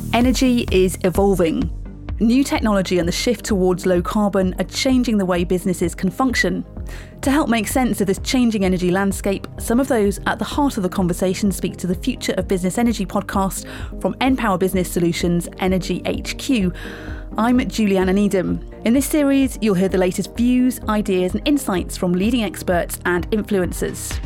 Energy is evolving. New technology and the shift towards low carbon are changing the way businesses can function. To help make sense of this changing energy landscape, some of those at the heart of the conversation speak to the Future of Business Energy podcast from npower Business Solutions Energy HQ. I'm Juliana Needham. In this series, you'll hear the latest views, ideas and insights from leading experts and influencers.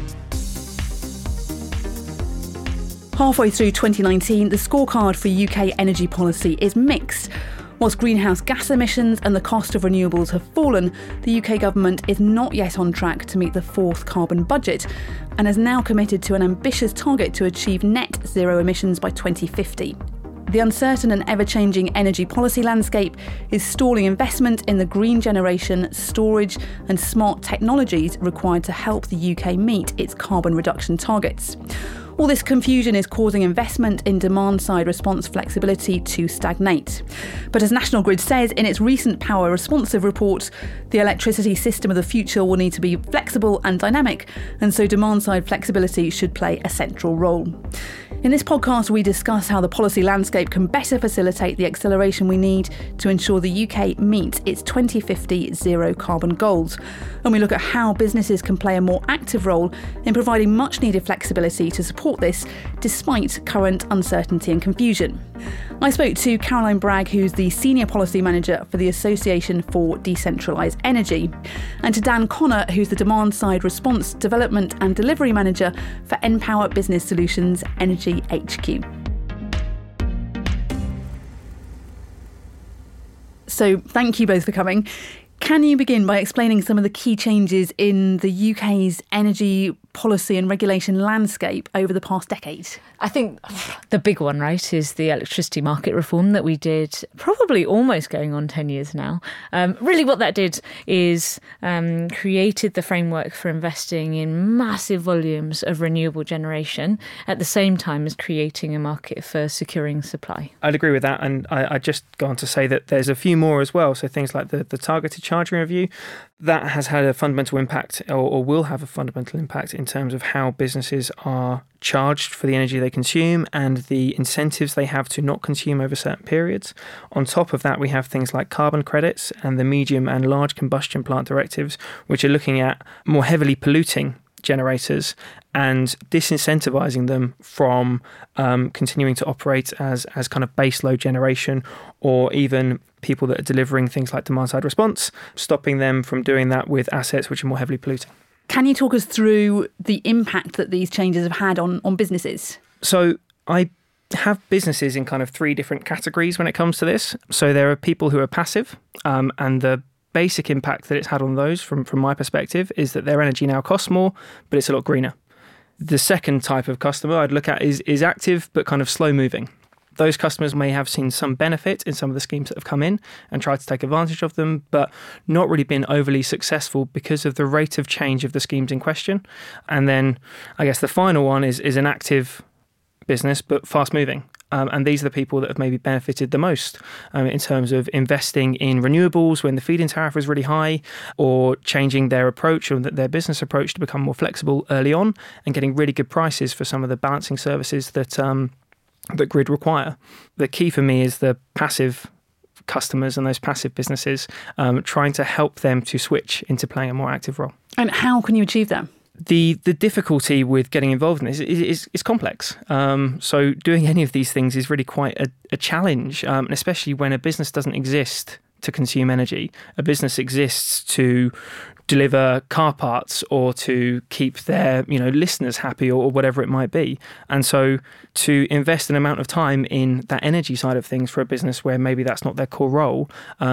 Halfway through 2019, the scorecard for UK energy policy is mixed. Whilst greenhouse gas emissions and the cost of renewables have fallen, the UK government is not yet on track to meet the fourth carbon budget and has now committed to an ambitious target to achieve net zero emissions by 2050. The uncertain and ever-changing energy policy landscape is stalling investment in the green generation, storage and smart technologies required to help the UK meet its carbon reduction targets. All this confusion is causing investment in demand-side response flexibility to stagnate. But as National Grid says in its recent Power Responsive report, the electricity system of the future will need to be flexible and dynamic, and so demand-side flexibility should play a central role. In this podcast, we discuss how the policy landscape can better facilitate the acceleration we need to ensure the UK meets its 2050 zero carbon goals. And we look at how businesses can play a more active role in providing much needed flexibility to support this, despite current uncertainty and confusion. I spoke to Caroline Bragg, who's the Senior Policy Manager for the Association for Decentralised Energy, and to Dan Connor, who's the Demand Side Response Development and Delivery Manager for npower Business Solutions Energy HQ. So thank you both for coming. Can you begin by explaining some of the key changes in the UK's energy policy and regulation landscape over the past decade? I think the big one, right, is the electricity market reform that we did probably almost going on 10 years now. Really what that did is created the framework for investing in massive volumes of renewable generation at the same time as creating a market for securing supply. I'd agree with that, and I'd just go on to say that there's a few more as well. So things like the targeted charging review, that has had a fundamental impact or will have a fundamental impact in terms of how businesses are charged for the energy they consume and the incentives they have to not consume over certain periods. On top of that, we have things like carbon credits and the medium and large combustion plant directives, which are looking at more heavily polluting generators and disincentivising them from continuing to operate as kind of base load generation, or even people that are delivering things like demand-side response, stopping them from doing that with assets which are more heavily polluting. Can you talk us through the impact that these changes have had on businesses? So I have businesses in kind of three different categories when it comes to this. So there are people who are passive, and the basic impact that it's had on those from my perspective is that their energy now costs more, but it's a lot greener. The second type of customer I'd look at is active but kind of slow moving. Those customers may have seen some benefit in some of the schemes that have come in and tried to take advantage of them, but not really been overly successful because of the rate of change of the schemes in question. And then I guess the final one is an active business but fast moving. And these are the people that have maybe benefited the most in terms of investing in renewables when the feed-in tariff was really high, or changing their approach or their business approach to become more flexible early on and getting really good prices for some of the balancing services that Grid require. The key for me is the passive customers and those passive businesses, trying to help them to switch into playing a more active role. And how can you achieve that? The difficulty with getting involved in this is complex. So doing any of these things is really quite a challenge, and especially when a business doesn't exist to consume energy. A business exists to deliver car parts or to keep their listeners happy or whatever it might be. And so to invest an amount of time in that energy side of things for a business where maybe that's not their core role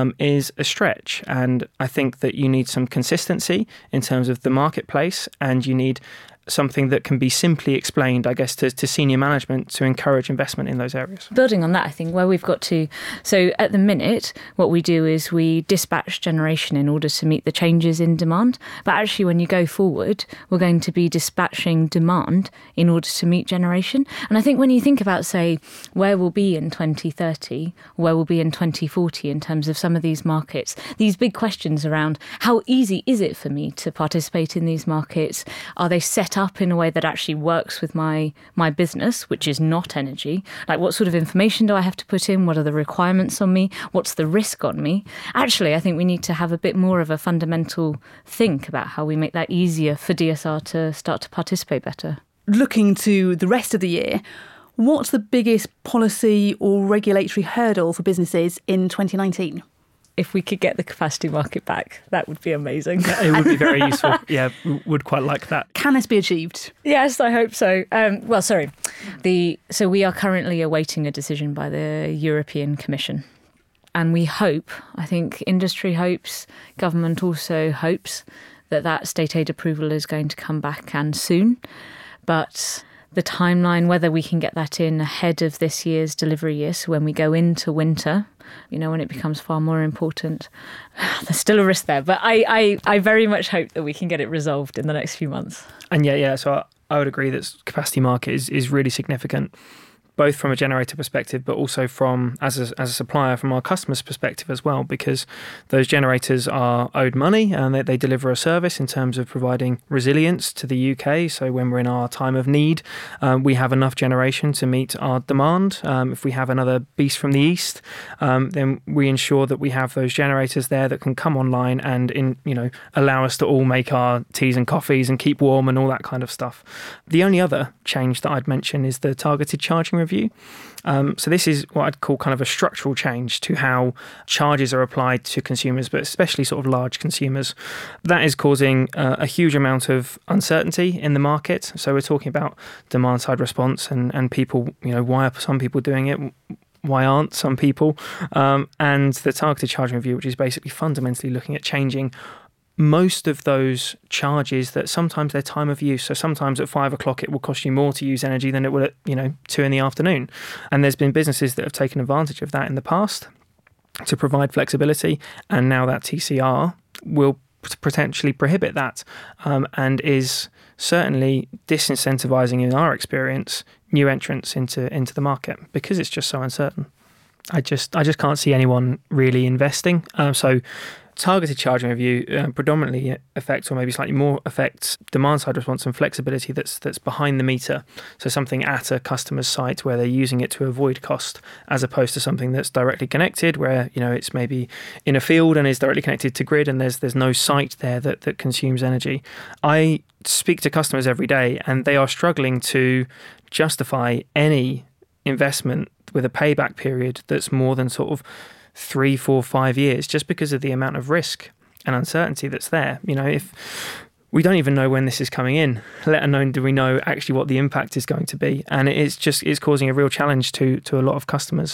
is a stretch. And I think that you need some consistency in terms of the marketplace, and you need something that can be simply explained, I guess, to senior management to encourage investment in those areas. Building on that, I think where we've got to, so at the minute, what we do is we dispatch generation in order to meet the changes in demand. But actually, when you go forward, we're going to be dispatching demand in order to meet generation. And I think when you think about, say, where we'll be in 2030, where we'll be in 2040 in terms of some of these markets, these big questions around how easy is it for me to participate in these markets? Are they set set up in a way that actually works with my business, which is not energy? Like, what sort of information do I have to put in? What are the requirements on me? What's the risk on me? Actually, I think we need to have a bit more of a fundamental think about how we make that easier for DSR to start to participate better. Looking to the rest of the year, what's the biggest policy or regulatory hurdle for businesses in 2019? If we could get the capacity market back, that would be amazing. It would be very useful. Yeah, would quite like that. Can this be achieved? Yes, I hope so. So we are currently awaiting a decision by the European Commission. And we hope, I think industry hopes, government also hopes, that state aid approval is going to come back and soon. But the timeline, whether we can get that in ahead of this year's delivery year, so when we go into winter, when it becomes far more important, there's still a risk there. But I very much hope that we can get it resolved in the next few months. And so I would agree that capacity market is really significant, both from a generator perspective, but also from as a supplier from our customers' perspective as well, because those generators are owed money and they deliver a service in terms of providing resilience to the UK. So when we're in our time of need, we have enough generation to meet our demand. If we have another beast from the east, then we ensure that we have those generators there that can come online and allow us to all make our teas and coffees and keep warm and all that kind of stuff. The only other change that I'd mention is the targeted charging review. So this is what I'd call kind of a structural change to how charges are applied to consumers, but especially sort of large consumers. That is causing a huge amount of uncertainty in the market. So we're talking about demand side response and people, why are some people doing it? Why aren't some people? And the targeted charging review, which is basically fundamentally looking at changing most of those charges that sometimes they're time of use. So sometimes at 5 o'clock it will cost you more to use energy than it will at 2 in the afternoon. And there's been businesses that have taken advantage of that in the past to provide flexibility. And now that TCR will potentially prohibit that and is certainly disincentivizing, in our experience, new entrants into the market because it's just so uncertain. I just can't see anyone really investing. So targeted charging review predominantly affects, or maybe slightly more affects, demand side response and flexibility that's behind the meter. So something at a customer's site where they're using it to avoid cost, as opposed to something that's directly connected where it's maybe in a field and is directly connected to grid and there's no site there that consumes energy. I speak to customers every day and they are struggling to justify any investment with a payback period that's more than sort of 3, 4, 5 years, just because of the amount of risk and uncertainty that's there. If we don't even know when this is coming in, let alone do we know actually what the impact is going to be. And it's causing a real challenge to a lot of customers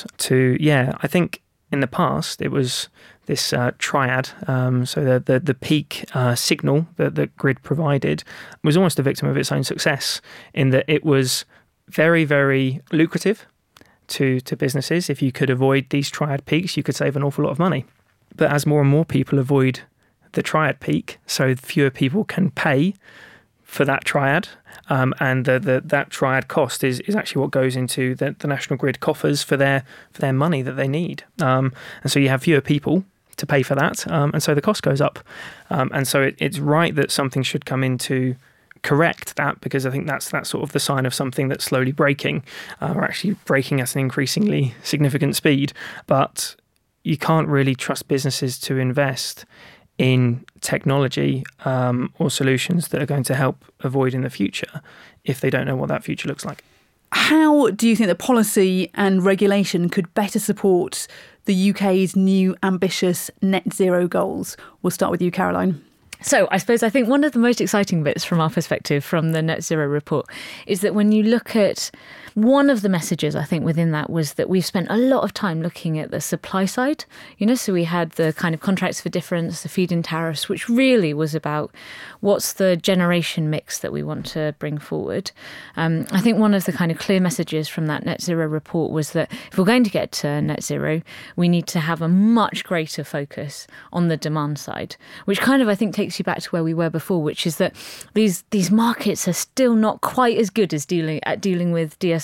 I think in the past it was this triad. So the peak signal that grid provided was almost a victim of its own success in that it was very, very lucrative to businesses. If you could avoid these triad peaks, you could save an awful lot of money. But as more and more people avoid the triad peak, so fewer people can pay for that triad, and that triad cost is actually what goes into the National Grid coffers for their money that they need. And so you have fewer people to pay for that, and so the cost goes up. And so it's right that something should come in to correct that, because I think that's sort of the sign of something that's slowly breaking, or actually breaking at an increasingly significant speed. But you can't really trust businesses to invest in technology or solutions that are going to help avoid in the future if they don't know what that future looks like. How do you think that policy and regulation could better support the UK's new ambitious net zero goals? We'll start with you, Caroline. So I think one of the most exciting bits from our perspective from the Net Zero report is that when you look at one of the messages, I think, within that was that we've spent a lot of time looking at the supply side. So we had the kind of contracts for difference, the feed-in tariffs, which really was about what's the generation mix that we want to bring forward. I think one of the kind of clear messages from that Net Zero report was that if we're going to get to net zero, we need to have a much greater focus on the demand side, which kind of, I think, takes you back to where we were before, which is that these markets are still not quite as good as dealing with DSR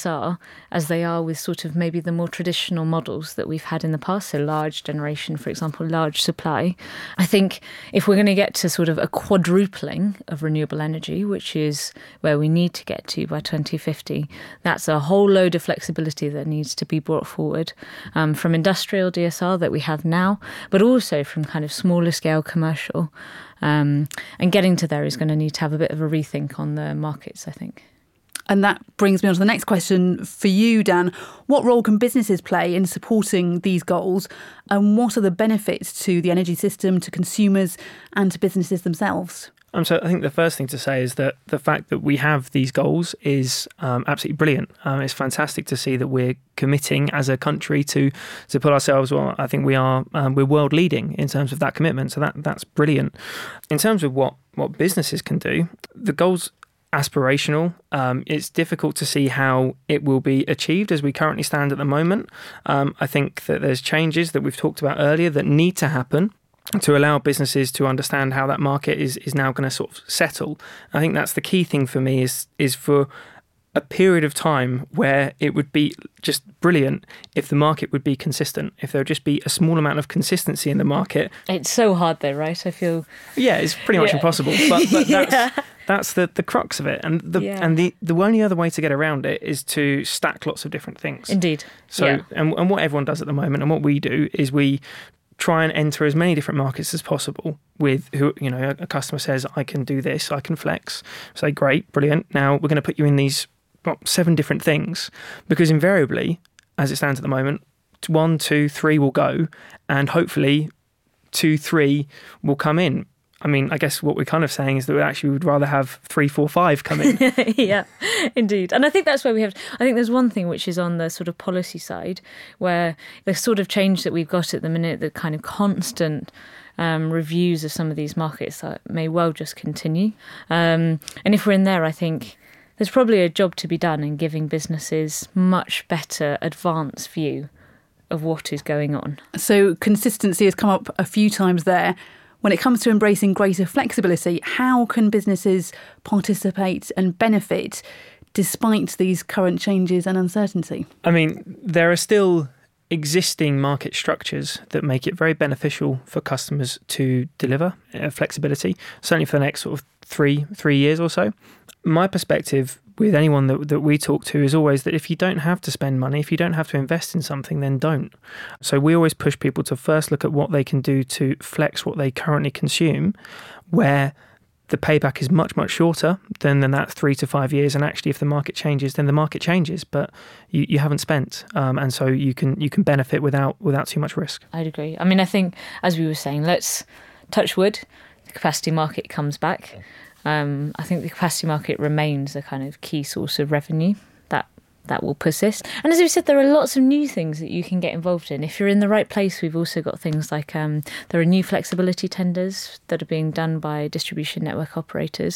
DSR as they are with sort of maybe the more traditional models that we've had in the past, so large generation, for example, large supply. I think if we're going to get to sort of a quadrupling of renewable energy, which is where we need to get to by 2050, that's a whole load of flexibility that needs to be brought forward from industrial DSR that we have now, but also from kind of smaller scale commercial. And getting to there is going to need to have a bit of a rethink on the markets, I think. And that brings me on to the next question for you, Dan. What role can businesses play in supporting these goals? And what are the benefits to the energy system, to consumers and to businesses themselves? So I think the first thing to say is that the fact that we have these goals is absolutely brilliant. It's fantastic to see that we're committing as a country to put ourselves, well, I think we're world leading in terms of that commitment. So that's brilliant. In terms of what businesses can do, the goals aspirational. It's difficult to see how it will be achieved as we currently stand at the moment. I think that there's changes that we've talked about earlier that need to happen to allow businesses to understand how that market is now going to sort of settle. I think that's the key thing for me is for a period of time where it would be just brilliant if the market would be consistent, if there would just be a small amount of consistency in the market. It's so hard though, right? I feel... Yeah, it's pretty much impossible. But that's the crux of it. And the only other way to get around it is to stack lots of different things. Indeed. So, and what everyone does at the moment and what we do is we try and enter as many different markets as possible with who, a customer says, I can do this, I can flex. Say, great, brilliant. Now we're going to put you in these 7 different things, because invariably, as it stands at the moment, 1, 2, 3 will go, and hopefully 2, 3 will come in. I mean, I guess what we're kind of saying is that we would rather have 3, 4, 5 come in. Yeah, indeed. And I think that's where I think there's one thing which is on the sort of policy side, where the sort of change that we've got at the minute, the kind of constant reviews of some of these markets that may well just continue. And if we're in there, I think there's probably a job to be done in giving businesses much better advanced view of what is going on. So consistency has come up a few times there. When it comes to embracing greater flexibility, how can businesses participate and benefit despite these current changes and uncertainty? I mean, there are still existing market structures that make it very beneficial for customers to deliver flexibility, certainly for the next sort of three years or so. My perspective with anyone that we talk to is always that if you don't have to spend money, if you don't have to invest in something, then don't. So we always push people to first look at what they can do to flex what they currently consume, where the payback is much, much shorter than that 3 to 5 years. And actually, if the market changes, then the market changes, but you haven't spent. And so you can benefit without too much risk. I'd agree. I mean, I think, as we were saying, let's touch wood, the capacity market comes back. I think the capacity market remains a kind of key source of revenue that will persist. And as we said, there are lots of new things that you can get involved in. If you're in the right place, we've also got things like there are new flexibility tenders that are being done by distribution network operators.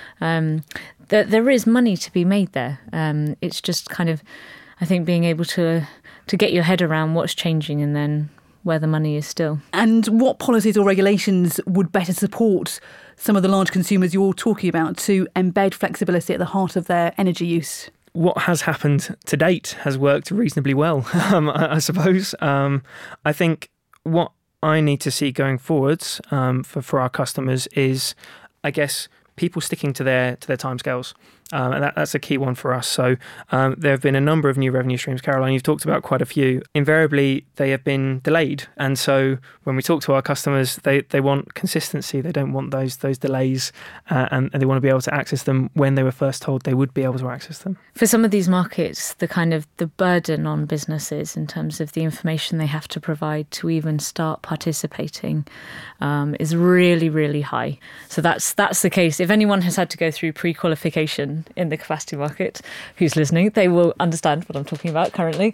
There is money to be made there. It's just kind of, I think, being able to get your head around what's changing and then where the money is still. And what policies or regulations would better support some of the large consumers you're talking about to embed flexibility at the heart of their energy use? What has happened to date has worked reasonably well, I suppose. I think what I need to see going forwards for our customers is, I guess, people sticking to their timescales. And that's a key one for us. So there have been a number of new revenue streams. Caroline, you've talked about quite a few. Invariably, they have been delayed. And so when we talk to our customers, they want consistency. They don't want those delays. And they want to be able to access them when they were first told they would be able to access them. For some of these markets, the burden on businesses in terms of the information they have to provide to even start participating is really, really high. So that's the case. If anyone has had to go through pre-qualification in the capacity market, who's listening, they will understand what I'm talking about currently.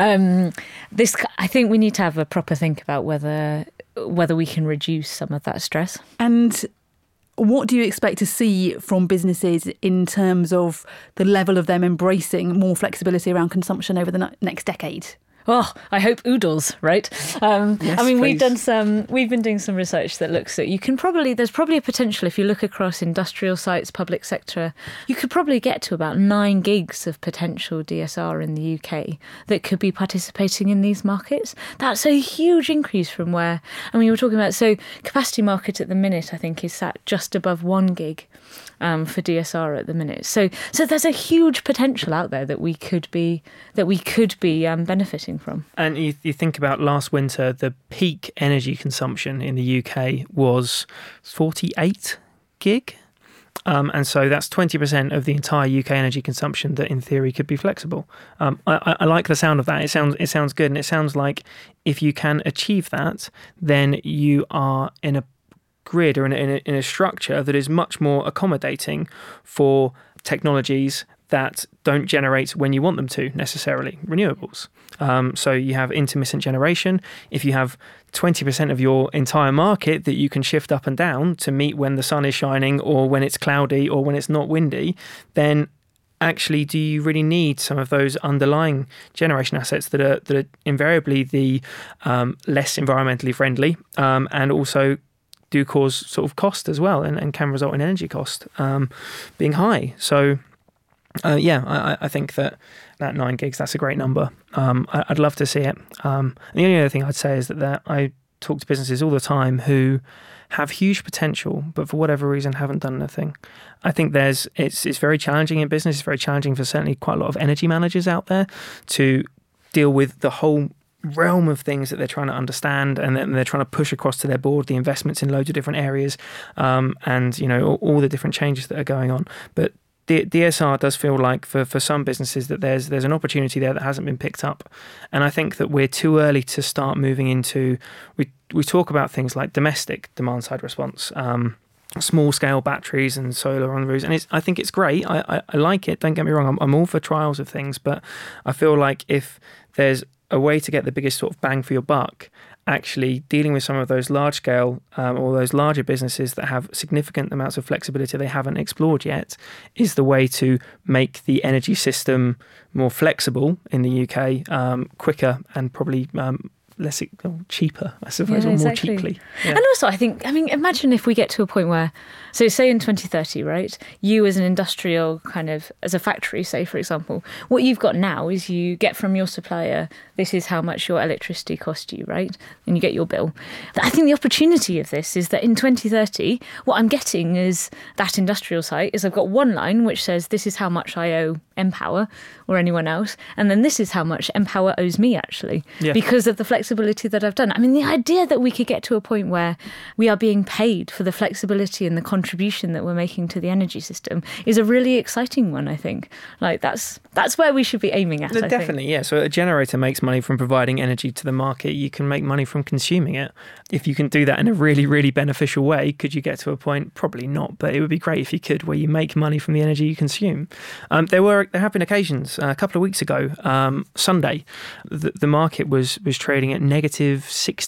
I think we need to have a proper think about whether we can reduce some of that stress. And what do you expect to see from businesses in terms of the level of them embracing more flexibility around consumption over the next decade? I hope oodles, right? Yes, I mean, please. we've been doing some research that looks at there's probably a potential if you look across industrial sites, public sector, you could probably get to about 9 gigs of potential DSR in the UK that could be participating in these markets. That's a huge increase from where, we're talking about, so capacity market at the minute, I think, is sat just above 1 gig. For DSR at the minute, so there's a huge potential out there that we could be benefiting from. And you think about last winter, the peak energy consumption in the UK was 48 gig, and so that's 20% of the entire UK energy consumption that, in theory, could be flexible. I like the sound of that. It sounds good, and it sounds like if you can achieve that, then you are in a grid or in a structure that is much more accommodating for technologies that don't generate when you want them to necessarily, renewables. So you have intermittent generation. If you have 20% of your entire market that you can shift up and down to meet when the sun is shining or when it's cloudy or when it's not windy, then actually, do you really need some of those underlying generation assets that are invariably the less environmentally friendly and also do cause sort of cost as well and can result in energy cost being high. So, I think that 9 gigs, that's a great number. I'd love to see it. And the only other thing I'd say is that I talk to businesses all the time who have huge potential, but for whatever reason haven't done anything. I think it's very challenging in business. It's very challenging for certainly quite a lot of energy managers out there to deal with the whole realm of things that they're trying to understand and then they're trying to push across to their board, the investments in loads of different areas, and all the different changes that are going on. But DSR does feel like for some businesses that there's an opportunity there that hasn't been picked up, and I think that we're too early to start moving into. We talk about things like domestic demand side response. Small scale batteries and solar on the roofs, and I think it's great. I like it. Don't get me wrong. I'm all for trials of things, but I feel like if there's a way to get the biggest sort of bang for your buck, actually dealing with some of those large scale or those larger businesses that have significant amounts of flexibility they haven't explored yet is the way to make the energy system more flexible in the UK, quicker and probably cheaper, I suppose, or exactly. more cheaply. Yeah. And also, imagine if we get to a point where, so say in 2030, right, you as an industrial as a factory, say, for example, what you've got now is you get from your supplier, this is how much your electricity cost you, right? And you get your bill. I think the opportunity of this is that in 2030, what I'm getting is that industrial site is I've got one line which says this is how much I owe Empower or anyone else, and then this is how much Empower owes me actually, because of the flexibility that I've done. The idea that we could get to a point where we are being paid for the flexibility and the contribution that we're making to the energy system is a really exciting one, I think. That's where we should be aiming at. Definitely, yeah. So a generator makes money from providing energy to the market. You can make money from consuming it. If you can do that in a really, really beneficial way, could you get to a point? Probably not, but it would be great if you could, where you make money from the energy you consume. There have been occasions, a couple of weeks ago, Sunday, the market was trading at negative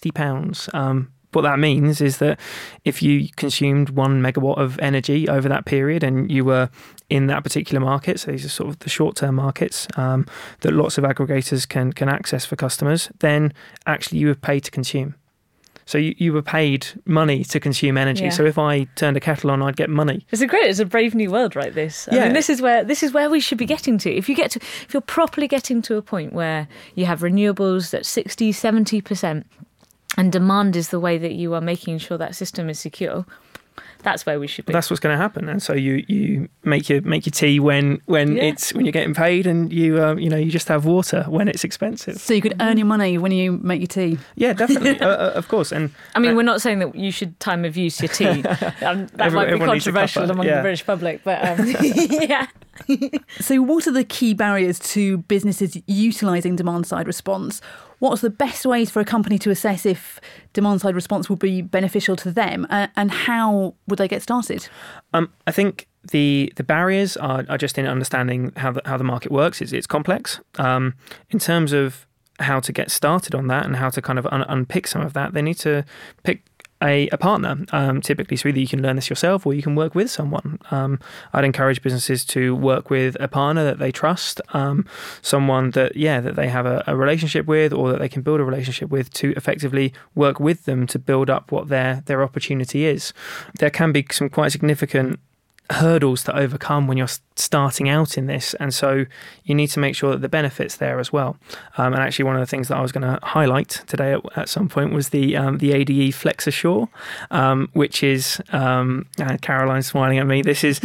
£60. What that means is that if you consumed 1 megawatt of energy over that period and you were in that particular market, so these are sort of the short-term markets that lots of aggregators can access for customers, then actually you were paid to consume. So you were paid money to consume energy. Yeah. So if I turned a kettle on, I'd get money. It's a brave new world, right? This. This is where we should be getting to. If you're properly getting to a point where you have renewables at 60, 70%, and demand is the way that you are making sure that system is secure, that's where we should be. That's what's going to happen. And so you make your tea when you're getting paid, and you just have water when it's expensive. So you could earn your money when you make your tea. Yeah, definitely, of course. And we're not saying that you should time of use your tea. That might be controversial among the British public, but yeah. So what are the key barriers to businesses utilising demand-side response? What's the best ways for a company to assess if demand-side response will be beneficial to them, and how would they get started? I think the barriers are just in understanding how the market works. It's complex. In terms of how to get started on that and how to kind of unpick some of that, they need to pick a partner, typically. So either you can learn this yourself or you can work with someone. I'd encourage businesses to work with a partner that they trust, someone that they have a relationship with, or that they can build a relationship with, to effectively work with them to build up what their opportunity is. There can be some quite significant hurdles to overcome when you're starting out in this, and so you need to make sure that the benefit's there as well. And actually, one of the things that I was going to highlight today at some point was the ADE Flex Assure, which is and Caroline's smiling at me. This is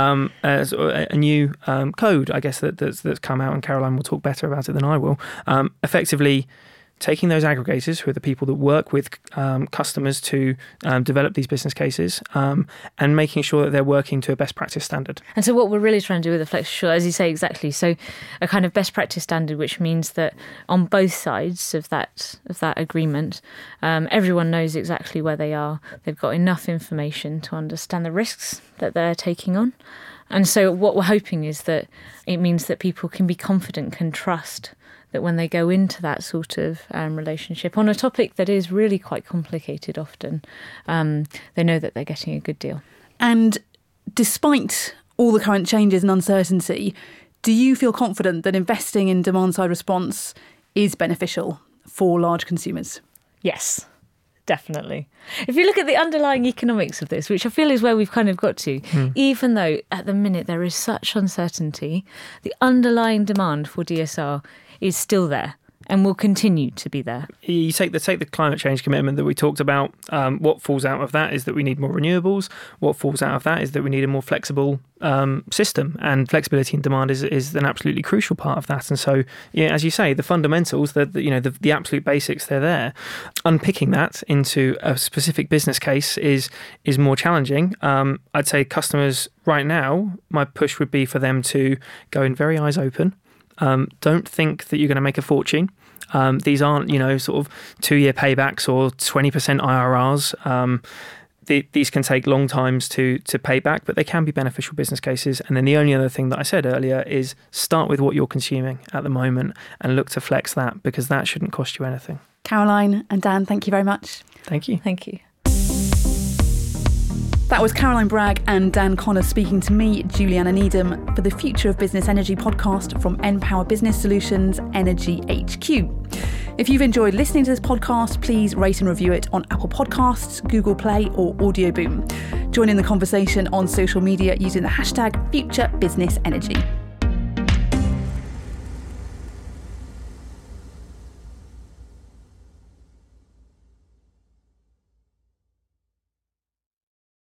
a new code, I guess, that's come out, and Caroline will talk better about it than I will. Effectively, taking those aggregators, who are the people that work with customers to develop these business cases, and making sure that they're working to a best practice standard. And so what we're really trying to do with the Flex Assure, as you say, exactly, so a kind of best practice standard, which means that on both sides of that agreement, everyone knows exactly where they are. They've got enough information to understand the risks that they're taking on. And so what we're hoping is that it means that people can be confident, can trust that when they go into that sort of relationship on a topic that is really quite complicated often, they know that they're getting a good deal. And despite all the current changes and uncertainty, do you feel confident that investing in demand-side response is beneficial for large consumers? Yes, definitely. If you look at the underlying economics of this, which I feel is where we've kind of got to, even though at the minute there is such uncertainty, the underlying demand for DSR is still there and will continue to be there. You take the climate change commitment that we talked about. What falls out of that is that we need more renewables. What falls out of that is that we need a more flexible system, and flexibility in demand is an absolutely crucial part of that. And so, as you say, the fundamentals, the absolute basics, they're there. Unpicking that into a specific business case is more challenging. I'd say customers right now, my push would be for them to go in very eyes open. Don't think that you're going to make a fortune. These aren't, sort of 2-year paybacks or 20% IRRs. These can take long times to pay back, but they can be beneficial business cases. And then the only other thing that I said earlier is start with what you're consuming at the moment and look to flex that, because that shouldn't cost you anything. Caroline and Dan, thank you very much. Thank you. Thank you. That was Caroline Bragg and Dan Connor speaking to me, Juliana Needham, for the Future of Business Energy podcast from npower Business Solutions Energy HQ. If you've enjoyed listening to this podcast, please rate and review it on Apple Podcasts, Google Play or Audio Boom. Join in the conversation on social media using the hashtag FutureBusinessEnergy.